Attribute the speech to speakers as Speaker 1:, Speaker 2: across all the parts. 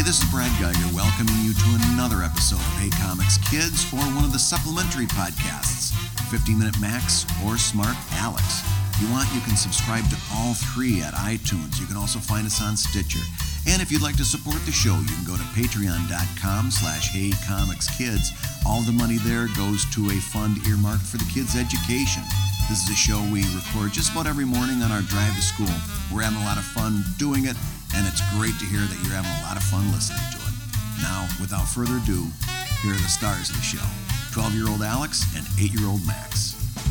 Speaker 1: this is Brad Geiger welcoming you to another episode of Hey Comics Kids, or one of the supplementary podcasts, 50-Minute Max or Smart Alex. If you want, you can subscribe to all three at iTunes. You can also find us on Stitcher. And if you'd like to support the show, you can go to patreon.com/HeyComicsKids. All the money there goes to a fund earmarked for the kids' education. This is a show we record just about every morning on our drive to school. We're having a lot of fun doing it, and it's great to hear that you're having a lot of fun listening to it. Now, without further ado, here are the stars of the show, 12-year-old Alex and 8-year-old Max.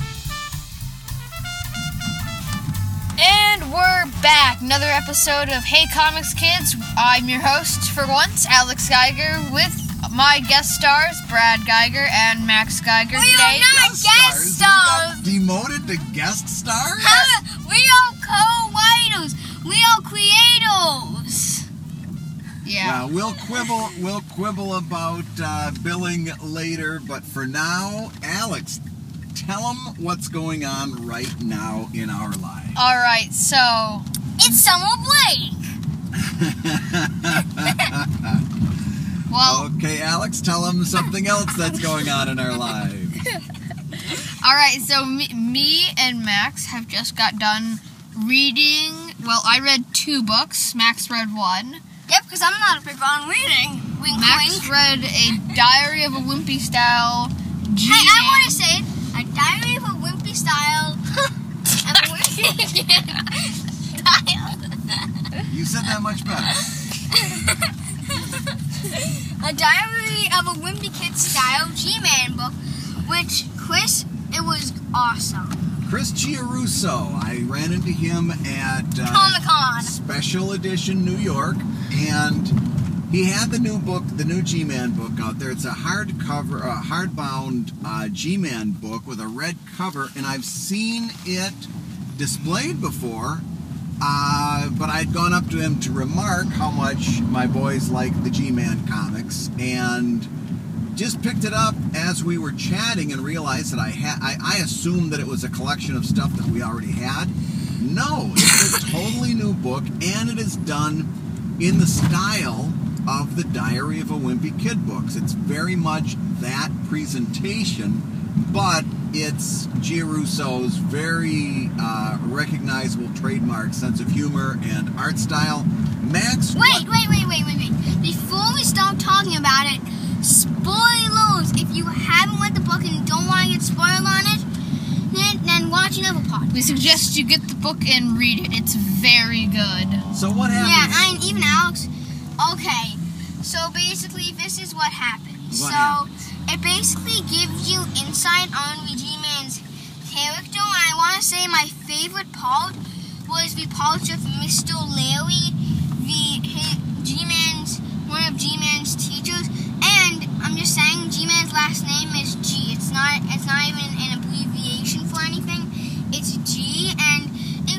Speaker 2: And we're back. Another episode of Hey Comics Kids. I'm your host for once, Alex Geiger, with my guest stars, Brad Geiger and Max Geiger today.
Speaker 3: We are not guest stars.
Speaker 1: Demoted to guest stars?
Speaker 3: We are co-writers. We are creators.
Speaker 2: Yeah.
Speaker 1: We'll quibble about billing later, but for now, Alex, tell them what's going on right now in our lives.
Speaker 2: All right, so
Speaker 3: It's summer break.
Speaker 2: well,
Speaker 1: Okay, Alex, tell them something else that's going on in our lives.
Speaker 2: all right, so me and Max have just got done reading. Well, I read 2 books. Max read 1.
Speaker 3: Yep, because I'm not a big on reading. Wink,
Speaker 2: Max
Speaker 3: wink.
Speaker 2: read a Diary of a Wimpy Style G-Man.
Speaker 3: Hey, I want to say it. A Diary of a Wimpy Style.
Speaker 1: You said that much better.
Speaker 3: A Diary of a Wimpy Kid Style G-Man book, which, Chris, it was awesome.
Speaker 1: Chris Giarusso. I ran into him at
Speaker 3: Comic-Con.
Speaker 1: Special Edition New York, and he had the new book, the new G-Man book out there. It's a hardbound G-Man book with a red cover, and I've seen it displayed before, but I'd gone up to him to remark how much my boys like the G-Man comics, and just picked it up as we were chatting and realized that I assumed that it was a collection of stuff that we already had. No, it's a totally new book, and it is done in the style of the Diary of a Wimpy Kid books. It's very much that presentation, but it's Giarusso's very recognizable trademark sense of humor and art style. Max,
Speaker 3: Wait. Before we start talking about it, spoilers! If you haven't read the book and don't want to get spoiled on it, then watch another pod.
Speaker 2: We suggest you get the book and read it. It's very good.
Speaker 1: So what happens?
Speaker 3: Yeah, and even Alex. Okay, so basically this is what happens.
Speaker 1: What
Speaker 3: so
Speaker 1: happens?
Speaker 3: it basically gives you insight on the G-Man's character, and I want to say my favorite part was the parts of Mr. Larry, one of G-Man's teachers, and I'm just saying G-Man's last name is G. It's not even an abbreviation for anything. It's G, and it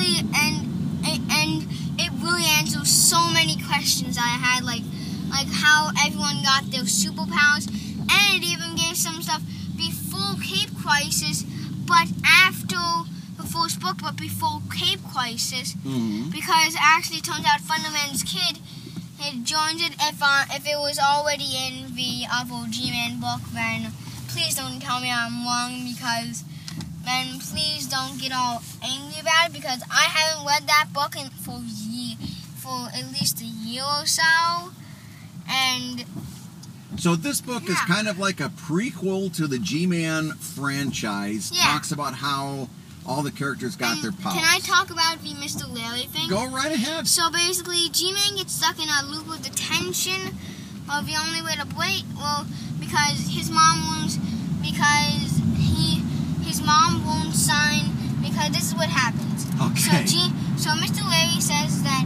Speaker 3: really answers so many questions I had, like how everyone got their superpowers, and it even gave some stuff before Cape Crisis, but after the first book, but before Cape Crisis, because it actually turns out Thunderman's kid had joined it. If it was already in the other G-Man book, then please don't tell me I'm wrong, because then please don't get all angry about it, because I haven't read that book for at least a year or so, and
Speaker 1: So this book is kind of like a prequel to the G-Man franchise.
Speaker 3: Yeah.
Speaker 1: Talks about how all the characters got their powers.
Speaker 3: Can I talk about the Mr. Larry thing?
Speaker 1: Go right ahead.
Speaker 3: So basically, G-Man gets stuck in a loop of detention. Well, the only way to break, because his mom won't sign. Because this is what happens.
Speaker 1: Okay.
Speaker 3: So Mr. Larry says that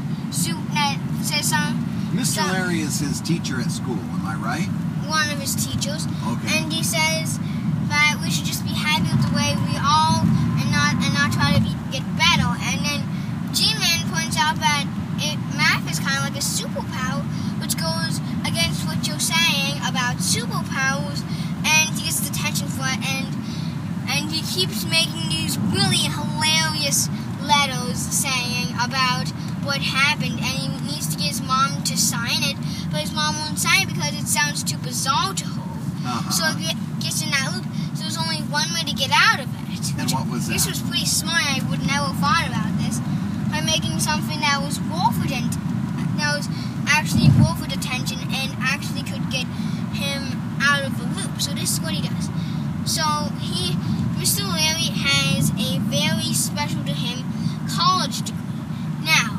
Speaker 1: Mr. Larry is his teacher at school. Am I right?
Speaker 3: one of his teachers,
Speaker 1: Okay.
Speaker 3: and he says that we should just be happy with the way we are, and not try to get better. And then G-Man points out that math is kind of like a superpower, which goes against what you're saying about superpowers, and he gets detention for it, and he keeps making these really hilarious letters saying about what happened, and he needs to his mom to sign it, but his mom won't sign it because it sounds too bizarre to hold. So it gets in that loop. So there's only one way to get out of it.
Speaker 1: And what was that?
Speaker 3: This was pretty smart. I would never have thought about this. By making something that was worth attention and actually could get him out of the loop. So this is what he does. So Mr. Larry has a very special to him college degree. Now,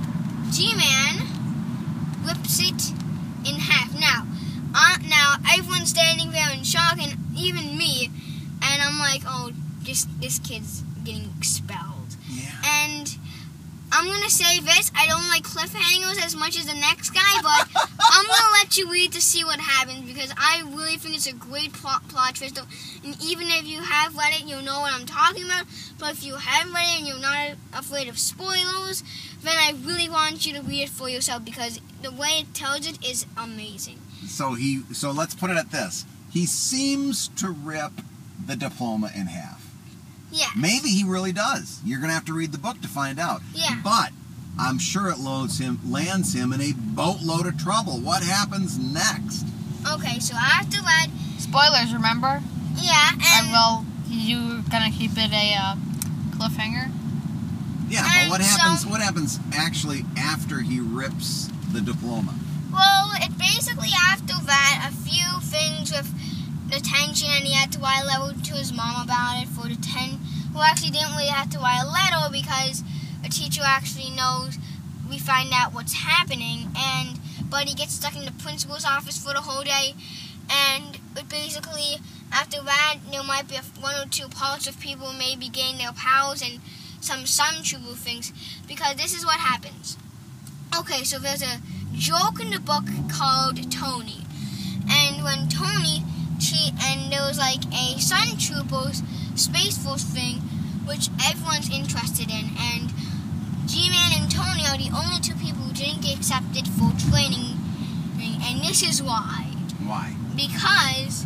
Speaker 3: G-Man rips it in half. Now everyone's standing there in shock, and even me, and I'm like, oh, this kid's getting expelled.
Speaker 1: Yeah.
Speaker 3: And I'm going to say this, I don't like cliffhangers as much as the next guy, but I'm going to let you read to see what happens, because I really think it's a great plot twist. And even if you have read it, you'll know what I'm talking about. But if you haven't read it and you're not afraid of spoilers, then I really want you to read it for yourself, because the way it tells it is amazing.
Speaker 1: So let's put it at this. He seems to rip the diploma in half.
Speaker 3: Yeah.
Speaker 1: Maybe he really does. You're going to have to read the book to find out.
Speaker 3: Yeah.
Speaker 1: But I'm sure it lands him in a boatload of trouble. What happens next?
Speaker 3: Okay, so after that...
Speaker 2: Spoilers, remember?
Speaker 3: Yeah, and...
Speaker 2: You're going to keep it a cliffhanger?
Speaker 1: Yeah, but what happens actually after he rips the diploma?
Speaker 3: Well, it basically after that, a few things with the tension, and he had to write a letter to his mom about it for the 10. Well, actually, didn't really have to write a letter because a teacher actually knows. We find out what's happening, but he gets stuck in the principal's office for the whole day, and basically after that, there might be one or two parts of people maybe gain their powers and some Suntrooper things, because this is what happens. Okay, so there's a joke in the book called Tony, and when Tony and there was like a Suntroopers Space Force thing, which everyone's interested in, and G-Man and Tony are the only two people who didn't get accepted for training, and this is why.
Speaker 1: Why?
Speaker 3: Because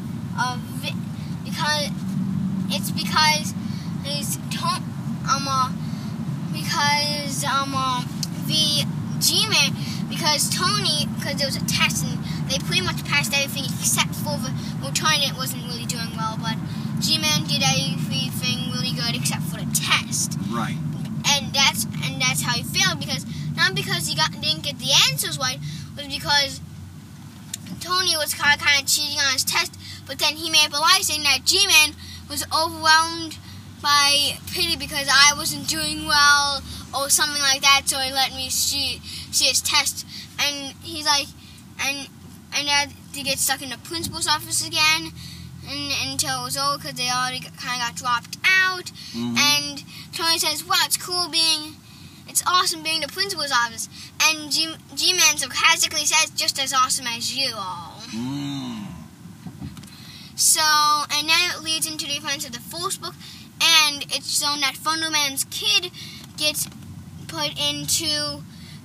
Speaker 3: there was a test and they pretty much passed everything except for Tony wasn't really doing well, but G-Man did everything really good except for the test.
Speaker 1: Right.
Speaker 3: And that's how he failed, because not because he didn't get the answers right, but because Tony was kind of cheating on his test, but then he made up a lie saying that G-Man was overwhelmed by pity because I wasn't doing well or something like that, so he let me see his test. And he's like, and had to get stuck in the principal's office again until it was over because they already kind of got dropped out.
Speaker 1: Mm-hmm.
Speaker 3: And Tony says, "Wow, it's awesome being the principal's office." And G-Man sarcastically says, "Just as awesome as you all."
Speaker 1: Mm.
Speaker 3: So, and then it leads into the events of the first book, and it's shown that Thunderman's kid gets put into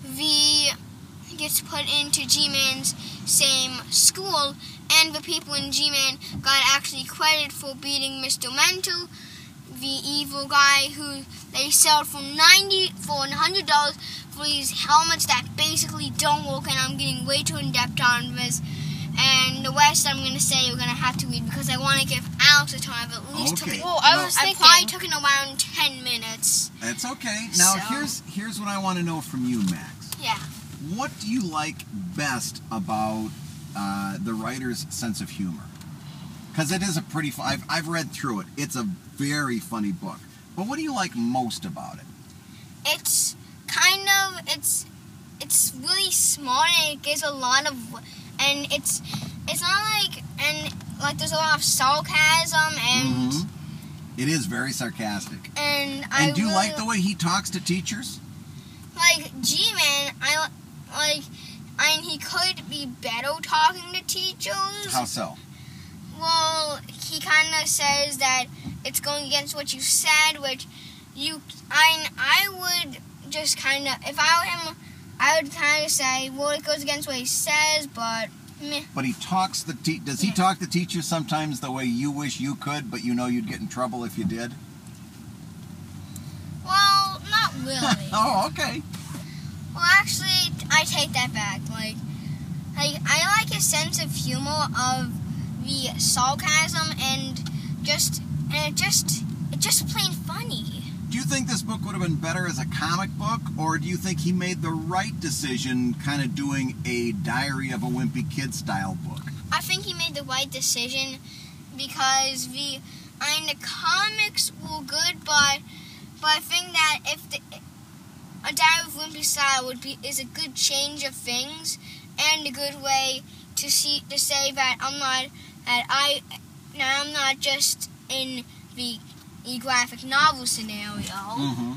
Speaker 3: G-Man's same school, and the people in G-Man got actually credited for beating Mr. Mental, the evil guy who they sell for $100 for these helmets that basically don't work, and I'm getting way too in-depth on this. And the rest I'm going to say you're going to have to read because I want to give Alex a time of at least
Speaker 1: okay.
Speaker 3: I probably took it around 10 minutes.
Speaker 1: That's okay. Now, here's what I want to know from you, Max.
Speaker 3: Yeah.
Speaker 1: What do you like best about the writer's sense of humor? Because it is a pretty fun... I've read through it. It's a very funny book. But what do you like most about it?
Speaker 3: It's it's really smart, and it gives a lot of... And it's not like there's a lot of sarcasm, and...
Speaker 1: Mm-hmm. It is very sarcastic.
Speaker 3: And
Speaker 1: do you like the way he talks to teachers?
Speaker 3: Like, G-Man, he could be better talking to teachers.
Speaker 1: How so?
Speaker 3: Well, he kind of says that it's going against what you said, which I would just kind of, if I were him, I would kind of say, well, it goes against what he says, but meh.
Speaker 1: But he talks does he talk to teachers sometimes the way you wish you could, but you know you'd get in trouble if you did?
Speaker 3: Well, not really.
Speaker 1: Oh, okay.
Speaker 3: Well, actually, I I take that back. Like I like his sense of humor of the sarcasm and it's just plain funny.
Speaker 1: Do you think this book would have been better as a comic book, or do you think he made the right decision kind of doing a Diary of a Wimpy Kid style book?
Speaker 3: I think he made the right decision because the comics were good, but I think that if a Diary of Wimpy style is a good change of things and a good way to say that I'm not just in the graphic novel scenario.
Speaker 1: Mm-hmm.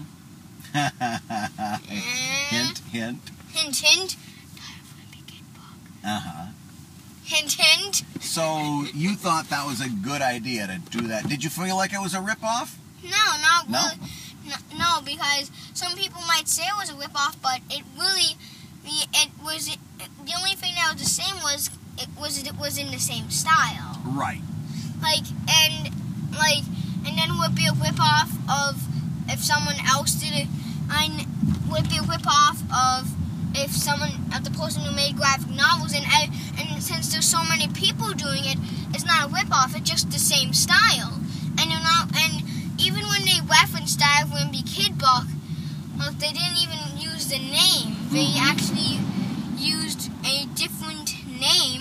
Speaker 1: Hint, hint.
Speaker 3: Hint, hint. Diary of Wimpy Kid book.
Speaker 1: Uh-huh.
Speaker 3: Hint, hint.
Speaker 1: So you thought that was a good idea to do that. Did you feel like it was a ripoff?
Speaker 3: No, not
Speaker 1: No?
Speaker 3: really. No, because some people might say it was a ripoff, but it was the only thing that was the same was it was in the same style.
Speaker 1: Right.
Speaker 3: And then would be a ripoff of if someone else did it. Would be a ripoff of the person who made graphic novels, and since there's so many people doing it, it's not a ripoff. It's just the same style. And even when they referenced Diary of a Wimpy Kid book, they didn't even use the name. They actually used a different name.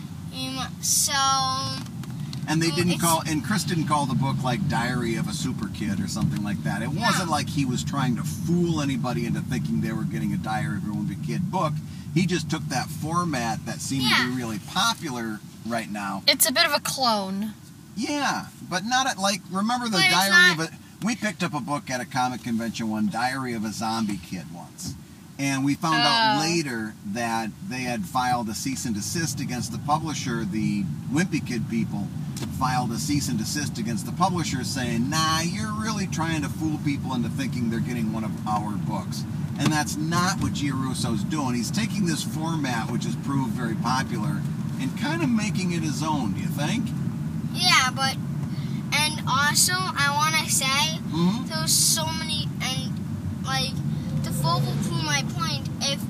Speaker 1: And they didn't and Chris didn't call the book like Diary of a Super Kid or something like that. It wasn't like he was trying to fool anybody into thinking they were getting a Diary of a Wimpy Kid book. He just took that format that seemed to be really popular right now.
Speaker 2: It's a bit of a clone.
Speaker 1: Yeah, but not remember the Diary of a... We picked up a book at a comic convention one, Diary of a Zombie Kid once. And we found out later that they had filed a cease and desist against the publisher. The Wimpy Kid people filed a cease and desist against the publisher saying, nah, you're really trying to fool people into thinking they're getting one of our books. And that's not what Giarrusso's doing. He's taking this format, which has proved very popular, and kind of making it his own, do you think?
Speaker 3: Yeah, and also I want to say, there's so many, and to further prove my point, if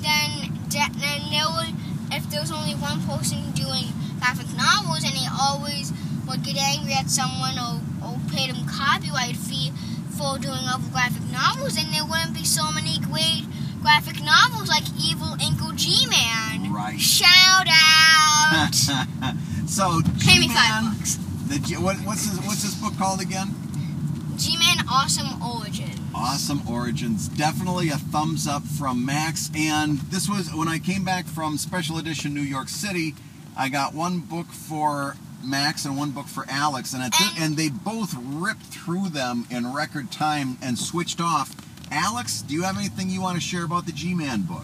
Speaker 3: there was only one person doing graphic novels and he always would get angry at someone or pay them copyright fee for doing other graphic novels, and there wouldn't be so many great graphic novels like Evil Inkle G-Man.
Speaker 1: Right.
Speaker 3: Shout out!
Speaker 1: So,
Speaker 3: Pay me
Speaker 1: G-Man,
Speaker 3: $5.
Speaker 1: What's this book called again?
Speaker 3: G-Man Awesome Origins.
Speaker 1: Awesome Origins. Definitely a thumbs up from Max. And this was, when I came back from Special Edition New York City, I got one book for Max and one book for Alex. And they both ripped through them in record time and switched off. Alex, do you have anything you want to share about the G-Man book?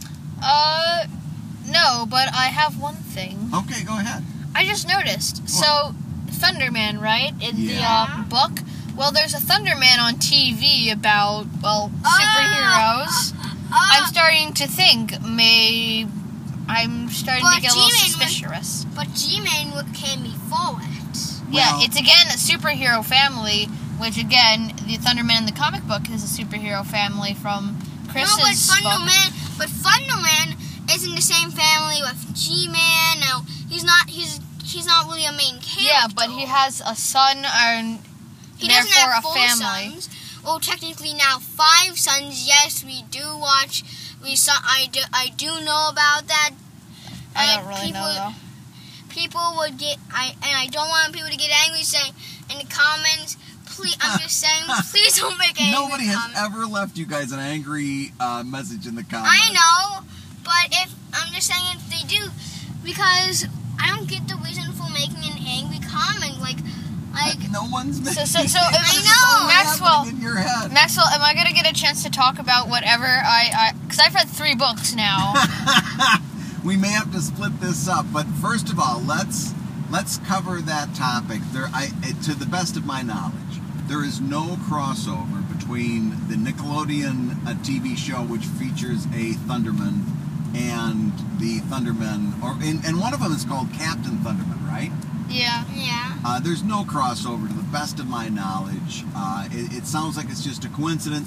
Speaker 2: No, but I have one thing.
Speaker 1: Okay, go ahead.
Speaker 2: I just noticed. So, Thunderman, right? In the book. Well, there's a Thunderman on TV about, superheroes. I'm starting to think I'm starting to get a little suspicious.
Speaker 3: But G-Man came before it.
Speaker 2: Yeah, it's again a superhero family, which again, the Thunderman in the comic book is a superhero family from Chris's book.
Speaker 3: But Thunderman is in the same family with G-Man. No, he's not really a main character.
Speaker 2: Yeah, but he has a son and
Speaker 3: he
Speaker 2: therefore
Speaker 3: doesn't have
Speaker 2: a
Speaker 3: 4
Speaker 2: family.
Speaker 3: sons. Well, technically now 5 sons. Yes, we do watch. I do know about that.
Speaker 2: I don't really know though.
Speaker 3: People would get I don't want people to get angry saying in the comments. Please, I'm just saying, please don't make angry
Speaker 1: Nobody has
Speaker 3: comments.
Speaker 1: ever left you guys an angry message in the comments.
Speaker 3: I know, but I'm just saying if they do, because I don't get the reason for making an angry comment. Like
Speaker 1: no one's making
Speaker 2: So
Speaker 3: I
Speaker 2: Maxwell,
Speaker 3: know.
Speaker 1: in your head.
Speaker 2: Maxwell, am I gonna get a chance to talk about whatever because I've read 3 books now.
Speaker 1: We may have to split this up, but first of all, let's cover that topic. To the best of my knowledge, there is no crossover between the Nickelodeon TV show, which features a Thunderman, and the Thunderman, and one of them is called Captain Thunderman, right?
Speaker 2: Yeah.
Speaker 3: Yeah.
Speaker 1: There's no crossover to the best of my knowledge. It sounds like it's just a coincidence.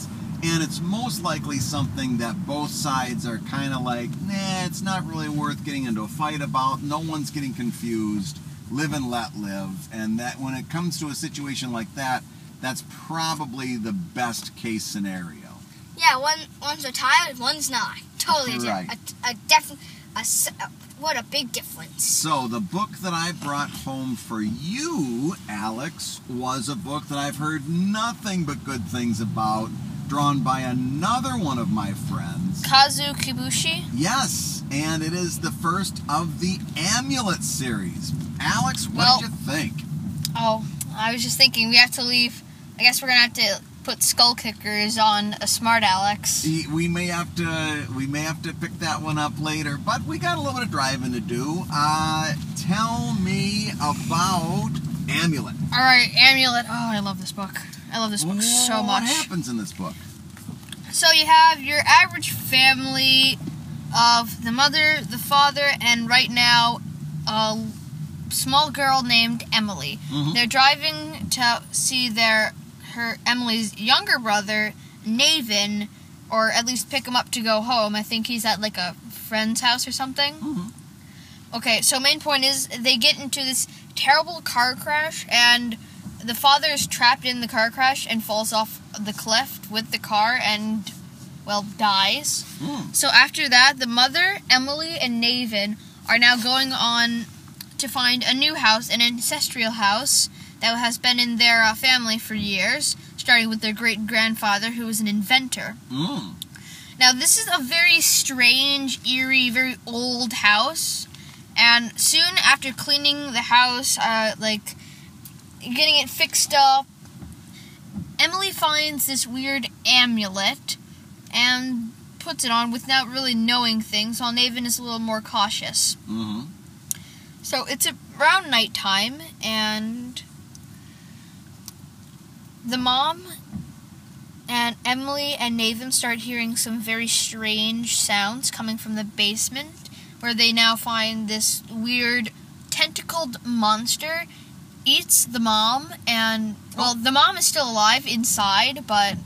Speaker 1: and it's most likely something that both sides are kind of like, nah, it's not really worth getting into a fight about. No one's getting confused. Live and let live. And that when it comes to a situation like that, that's probably the best case scenario.
Speaker 3: Yeah, one's retired, one's not. Totally
Speaker 1: Right.
Speaker 3: What a big difference.
Speaker 1: So the book that I brought home for you, Alex, was a book that I've heard nothing but good things about, drawn by another one of my friends.
Speaker 2: Kazu Kibushi?
Speaker 1: Yes, and it is the first of the Amulet series. Alex, what did you think?
Speaker 2: Oh, I was just thinking we have to leave. I guess we're going to have to put Skull Kickers on a Smart Alex.
Speaker 1: We may have to pick that one up later, but we got a little bit of driving to do. Tell me about Amulet.
Speaker 2: All right, Amulet. Oh, I love this book. I love this book so much.
Speaker 1: What happens in this book?
Speaker 2: So you have your average family of the mother, the father, and right now a small girl named Emily.
Speaker 1: Mm-hmm.
Speaker 2: They're driving to see Emily's younger brother, Navin, or at least pick him up to go home. I think he's at like a friend's house or something.
Speaker 1: Mm-hmm.
Speaker 2: Okay, so main point is they get into this terrible car crash, and the father is trapped in the car crash and falls off the cliff with the car and, well, dies. So after that, the mother, Emily, and Navin are now going on to find a new house, an ancestral house that has been in their family for years, starting with their great-grandfather, who was an inventor. Now, this is a very strange, eerie, very old house, and soon after cleaning the house, getting it fixed up, Emily finds this weird amulet and puts it on without really knowing things, while Navin is a little more cautious.
Speaker 1: Mm-hmm.
Speaker 2: So it's around nighttime, and the mom and Emily and Navin start hearing some very strange sounds coming from the basement, where they now find this weird tentacled monster eats the mom, and, well, the mom is still alive inside, but,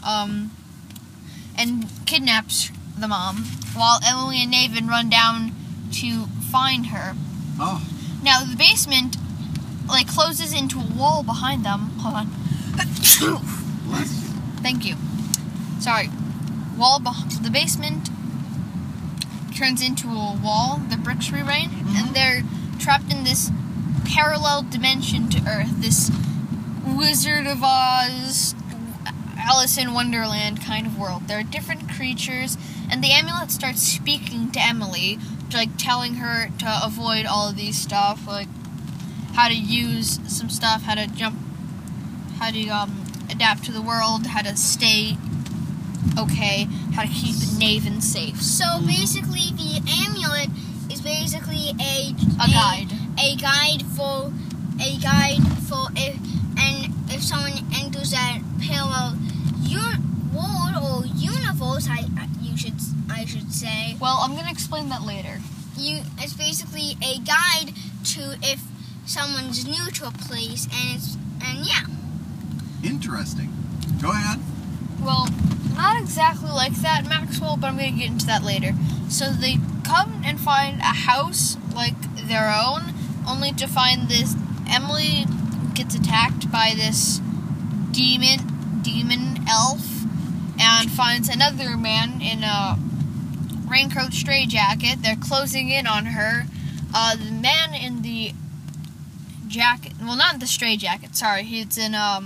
Speaker 2: and kidnaps the mom, while Emily and Navin run down to find her.
Speaker 1: Oh.
Speaker 2: Now, the basement, closes into a wall behind them. Hold on.
Speaker 1: Bless you.
Speaker 2: Thank you. Sorry. The basement turns into a wall, the bricks rearrange, and they're trapped in this parallel dimension to Earth, this Wizard of Oz, Alice in Wonderland kind of world. There are different creatures, and the amulet starts speaking to Emily, telling her to avoid all of these stuff, how to use some stuff, how to jump, how to adapt to the world, how to stay okay, how to keep Navin safe.
Speaker 3: So basically, the amulet is basically a
Speaker 2: guide.
Speaker 3: A guide for if someone enters that parallel world or universe, I should say.
Speaker 2: Well, I'm gonna explain that later.
Speaker 3: It's basically a guide to if someone's new to a place, and yeah.
Speaker 1: Interesting. Go ahead.
Speaker 2: Well, not exactly like that, Maxwell, but I'm going to get into that later. So they come and find a house like their own, only to find this Emily gets attacked by this demon elf, and finds another man in a raincoat straitjacket. They're closing in on her. The man in the jacket, well, not the straitjacket, sorry, he's in a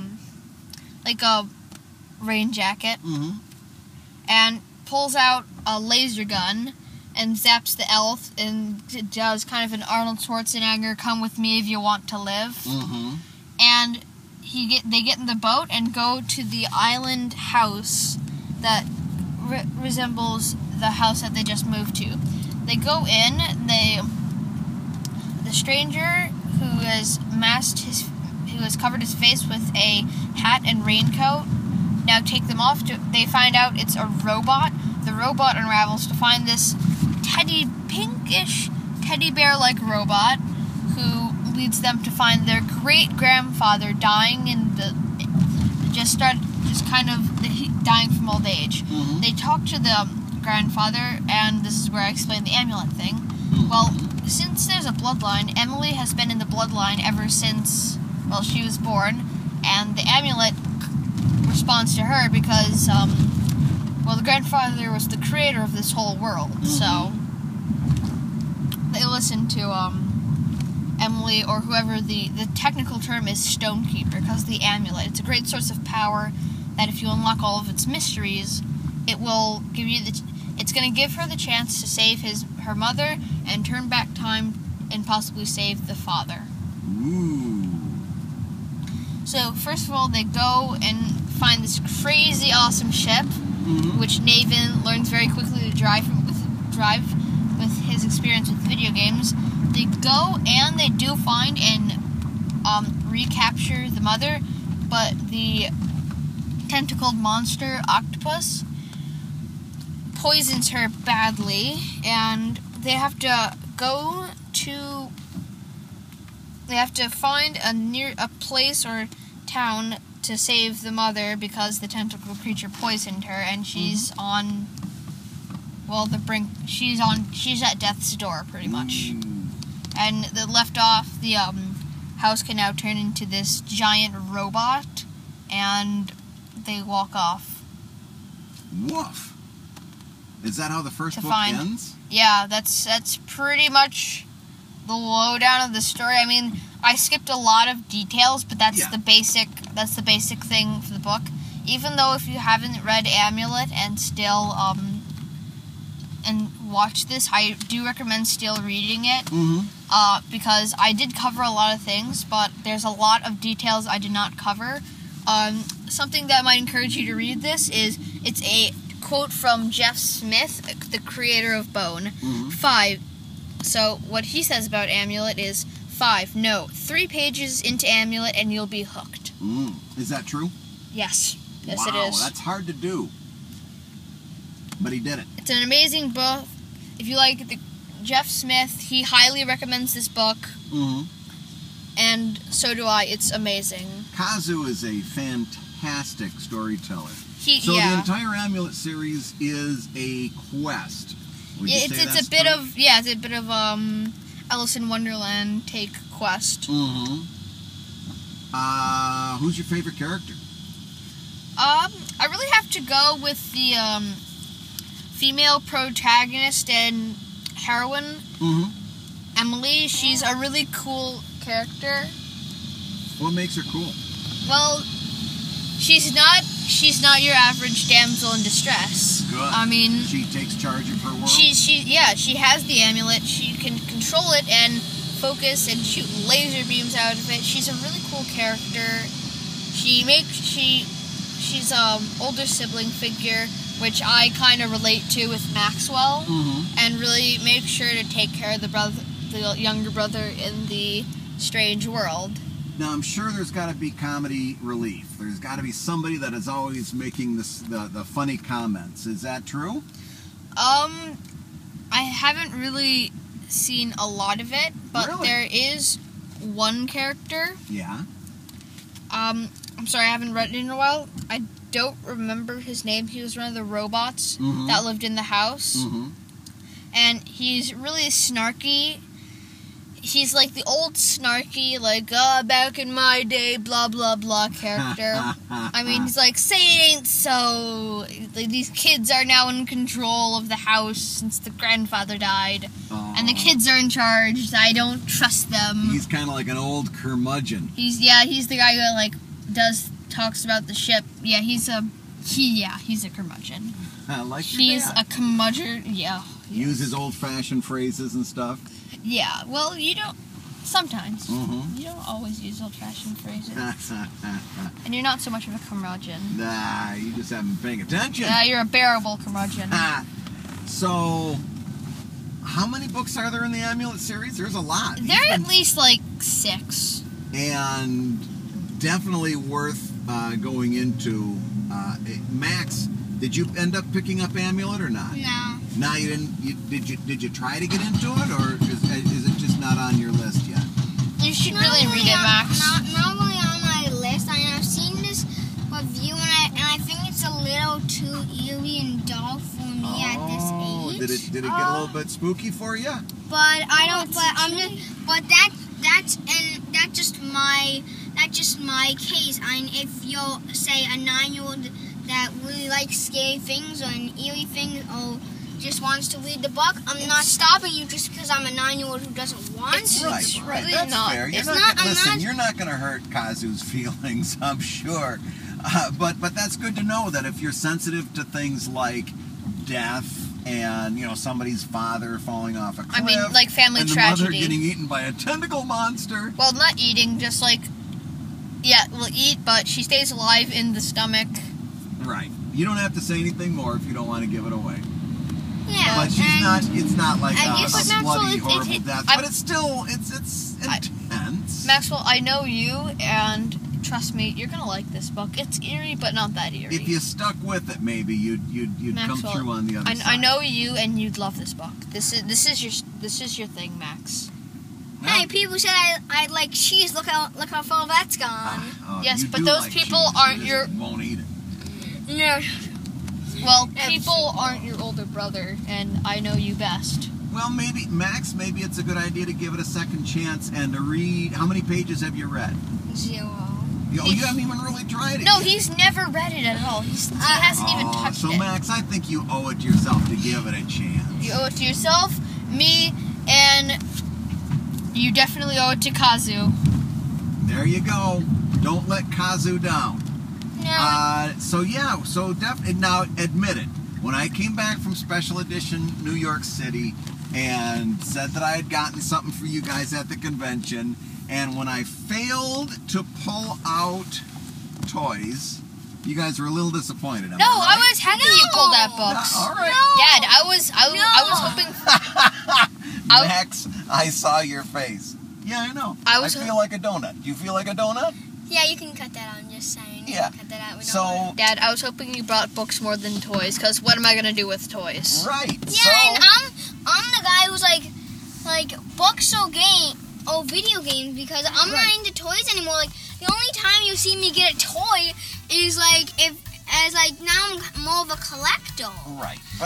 Speaker 2: rain jacket, and pulls out a laser gun and zaps the elf, and does kind of an Arnold Schwarzenegger, come with me if you want to live. And they get in the boat and go to the island house that resembles the house that they just moved to. They go in, the stranger who has covered his face with a hat and raincoat, now take them off. They find out it's a robot. The robot unravels to find this pinkish teddy bear-like robot who leads them to find their great-grandfather dying in just kind of dying from old age.
Speaker 1: Mhm.
Speaker 2: They talk to the grandfather, and this is where I explain the amulet thing. Well, since there's a bloodline, Emily has been in the bloodline ever since, well, she was born, and the amulet responds to her because, well, the grandfather was the creator of this whole world, so they listen to, Emily, or whoever the technical term is Stonekeeper, because the amulet, it's a great source of power that if you unlock all of its mysteries, it will give you it's going to give her the chance to save her mother and turn back time and possibly save the father.
Speaker 1: Ooh.
Speaker 2: So first of all, they go and find this crazy awesome ship, which Naven learns very quickly to drive with his experience with video games. They go and they do find and recapture the mother, but the tentacled monster octopus poisons her badly, and they have to find a place or town to save the mother because the tentacle creature poisoned her, and she's on, well, the brink. She's at death's door pretty much. And the house can now turn into this giant robot, and they walk off.
Speaker 1: Woof. Is that how the first book ends?
Speaker 2: Yeah, that's pretty much the lowdown of the story. I mean, I skipped a lot of details, but that's the basic thing for the book. Even though if you haven't read Amulet and still and watch this, I do recommend still reading it. Because I did cover a lot of things, but there's a lot of details I did not cover. Something that might encourage you to read this is, it's a quote from Jeff Smith, the creator of Bone. 5. So what he says about Amulet is 5. No, 3 pages into Amulet and you'll be hooked.
Speaker 1: Is that true?
Speaker 2: Yes. Yes,
Speaker 1: wow,
Speaker 2: it is.
Speaker 1: That's hard to do. But he did it.
Speaker 2: It's an amazing book. If you like Jeff Smith, he highly recommends this book. And so do I. It's amazing.
Speaker 1: Kazu is a fantastic storyteller. The entire Amulet series is a quest.
Speaker 2: It's a bit of Alice in Wonderland take quest.
Speaker 1: Who's your favorite character?
Speaker 2: I really have to go with the female protagonist and heroine, Emily. She's a really cool character.
Speaker 1: What makes her cool?
Speaker 2: Well, she's not your average damsel in distress.
Speaker 1: Good.
Speaker 2: I mean,
Speaker 1: she takes charge of her world.
Speaker 2: She has the amulet. She can control it and focus and shoot laser beams out of it. She's a really cool character. She's older sibling figure, which I kind of relate to with Maxwell, and really makes sure to take care of the younger brother in the strange world.
Speaker 1: Now, I'm sure there's got to be comedy relief. There's got to be somebody that is always making the funny comments. Is that true?
Speaker 2: I haven't really seen a lot of it, but there is one character.
Speaker 1: Yeah.
Speaker 2: I'm sorry, I haven't read it in a while. I don't remember his name. He was one of the robots that lived in the house. And he's really snarky. He's like the old snarky, like, back in my day, blah, blah, blah character. I mean, he's like, say it ain't so. Like, these kids are now in control of the house since the grandfather died. And the kids are in charge. I don't trust them.
Speaker 1: He's kind of like an old curmudgeon.
Speaker 2: He's the guy who, like, talks about the ship. Yeah, he's a curmudgeon.
Speaker 1: Like
Speaker 2: he's a curmudgeon, yeah.
Speaker 1: Uses old-fashioned phrases and stuff.
Speaker 2: Yeah, well, you don't. Sometimes. You don't always use old-fashioned phrases. And you're not so much of a curmudgeon.
Speaker 1: Nah, you just haven't been paying attention.
Speaker 2: You're a bearable curmudgeon.
Speaker 1: So, how many books are there in the Amulet series? There's a lot.
Speaker 2: There are at least, like, 6.
Speaker 1: And definitely worth going into. Max, did you end up picking up Amulet or not?
Speaker 3: No.
Speaker 1: No, you didn't. Did you try to get into it, or is it just not on your list yet?
Speaker 2: You should really read it, Max.
Speaker 3: Not really on my list. I have seen this review, and eerie and dull for me at this age.
Speaker 1: Did it get a little bit spooky for you?
Speaker 3: But I don't. But I'm just. But that's just my case. And if you're say a 9-year-old that really likes scary things or an eerie thing or just wants to read the book, I'm not stopping you just because I'm a
Speaker 2: 9-year-old
Speaker 3: who doesn't want to.
Speaker 1: Right.
Speaker 2: really
Speaker 1: That's
Speaker 2: not.
Speaker 1: fair. You're not going to hurt Kazu's feelings, I'm sure. But that's good to know that if you're sensitive to things like death and somebody's father falling off a cliff,
Speaker 2: I mean, like family
Speaker 1: and
Speaker 2: tragedy,
Speaker 1: the mother getting eaten by a tentacle monster.
Speaker 2: Well, not eating, just like we'll eat, but she stays alive in the stomach.
Speaker 1: Right. You don't have to say anything more if you don't want to give it away.
Speaker 3: Yeah,
Speaker 1: but she's not. It's not like a
Speaker 3: Maxwell,
Speaker 1: bloody, horrible death. But it's still it's intense.
Speaker 2: Maxwell, I know you, and trust me, you're gonna like this book. It's eerie, but not that eerie.
Speaker 1: If you stuck with it, maybe you'd come through on the other side.
Speaker 2: I know you, and you'd love this book. This is your thing, Max.
Speaker 3: No. Hey, people said I like cheese. Look how far that's gone.
Speaker 2: Yes, but those
Speaker 1: like
Speaker 2: people
Speaker 1: cheese.
Speaker 2: aren't
Speaker 1: You
Speaker 2: your.
Speaker 1: just won't eat it.
Speaker 3: No.
Speaker 2: Well, people aren't your older brother, and I know you best.
Speaker 1: Well, maybe it's a good idea to give it a second chance and to read. How many pages have you read?
Speaker 3: 0.
Speaker 1: You haven't even really tried it.
Speaker 2: No,
Speaker 1: yet.
Speaker 2: he's never read it at all. He hasn't even touched
Speaker 1: so
Speaker 2: it.
Speaker 1: So, Max, I think you owe it to yourself to give it a chance.
Speaker 2: You owe it to yourself, me, and you definitely owe it to Kazu.
Speaker 1: There you go. Don't let Kazu down.
Speaker 3: No.
Speaker 1: Now admit it. When I came back from Special Edition New York City and said that I had gotten something for you guys at the convention, and when I failed to pull out toys, you guys were a little disappointed.
Speaker 2: No, I was happy you pulled out books.
Speaker 1: All right.
Speaker 2: Dad, I was hoping.
Speaker 1: Max, I saw your face. Yeah, I know. I feel like a donut. Do you feel like a donut?
Speaker 3: Yeah, you can cut that out. I'm just saying.
Speaker 1: Yeah.
Speaker 3: Cut that out.
Speaker 2: So, Dad, I was hoping you brought books more than toys, because what am I gonna do with toys?
Speaker 1: Right.
Speaker 3: Yeah, and I'm the guy who's like books or video games, because I'm not into toys anymore. Like the only time you see me get a toy is now I'm more of a collector.
Speaker 1: Right. But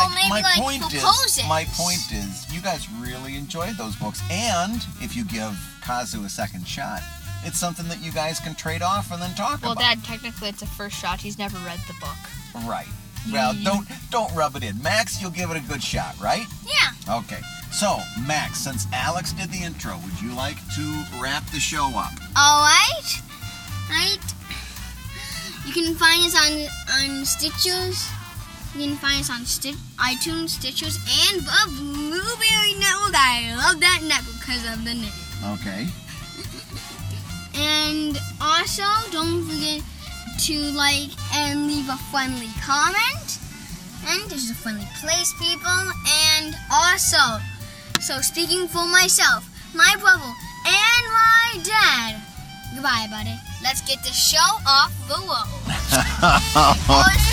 Speaker 1: my point is, you guys really enjoyed those books, and if you give Kazu a second shot, it's something that you guys can trade off and then talk about.
Speaker 2: Well, Dad, technically it's a first shot. He's never read the book.
Speaker 1: Right. Well, don't rub it in. Max, you'll give it a good shot, right?
Speaker 3: Yeah.
Speaker 1: Okay. So, Max, since Alex did the intro, would you like to wrap the show up?
Speaker 3: All right. You can find us on Stitchers. You can find us on iTunes, Stitchers, and the Blueberry Network. I love that network because of the name.
Speaker 1: Okay.
Speaker 3: And also, don't forget to like and leave a friendly comment. And this is a friendly place, people. And also, so speaking for myself, my brother, and my dad. Goodbye, buddy. Let's get the show off the road.